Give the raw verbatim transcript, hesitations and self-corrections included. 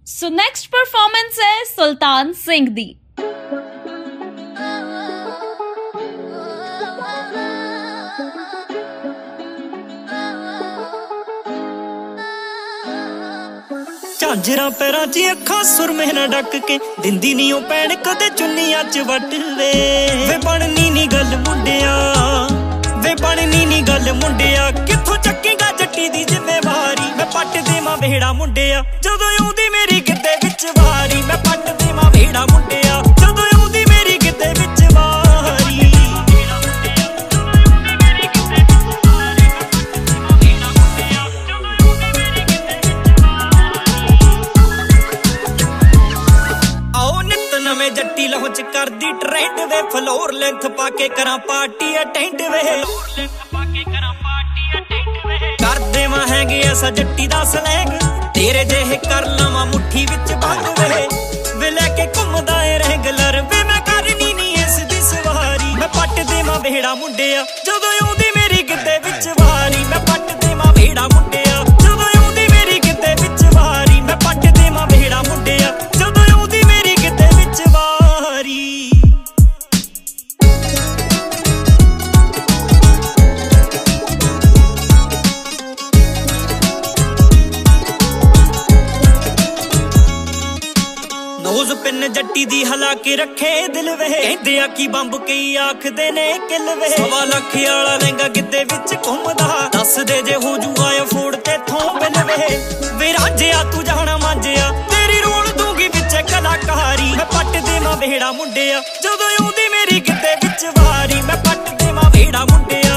So next performance है सुल्तान सिंह दी। झांजरा पैरां च अखां सुरमे ना डक के दिंदी नी ओ भैण कदे चुन्नियां च वट वे वे बननी नी गल मुंडिया वे बननी नी गल मुंडिया कित्थों चक्केगा जट्टी दी जिम्मेवारी मैं पट देवां वेड़ा मुंडिया जदों आउंदी मेरी गिद्दे विच वारी मैं पट देवां वेड़ा मुंडिया जदों आउंदी मेरी गिद्दे विच वारी नवें जट्टी लहुच कर दी ट्रेंड वे फ्लोर लेंथ पाके करा पार्टी अटेंड वे कर देवां हैंगे ऐसा जट्टी दा स्लैंग तेरे जेहे कर लवां मुट्ठी विच बंद वे वे लेके घुमदा ए रेगुलर वे मैं करनी नी इस दी सवारी मैं पट देवां वेड़ा मुंडिया जदों आउंदी मेरी गिद्दे विच वारी मैं पट देवां वेड़ा मुंडिया जदों आउंदी मेरी गिद्दे विच वारी मैं पट देवां वेड़ा मुंडिया जदों आउंदी मेरी गिद्दे विच वारी नोज पिन जट्टी दी हला के रखे दिल वे कहंदे आ की बंब कई आखदे ने किल वे सवा लख वाला लहंगा गिद्दे विच घुमदा दस दे जे हो जू आया फोड़ ते थों बिल वे वे रांझिया तू जाना मांझिया तेरी रोल दूंगी विच कलाकारी मैं पट देवां वेड़ा मुंडिया जदों आउंदी मेरी गिद्दे विच वारी मैं पट देवां वेड़ा मुंडिया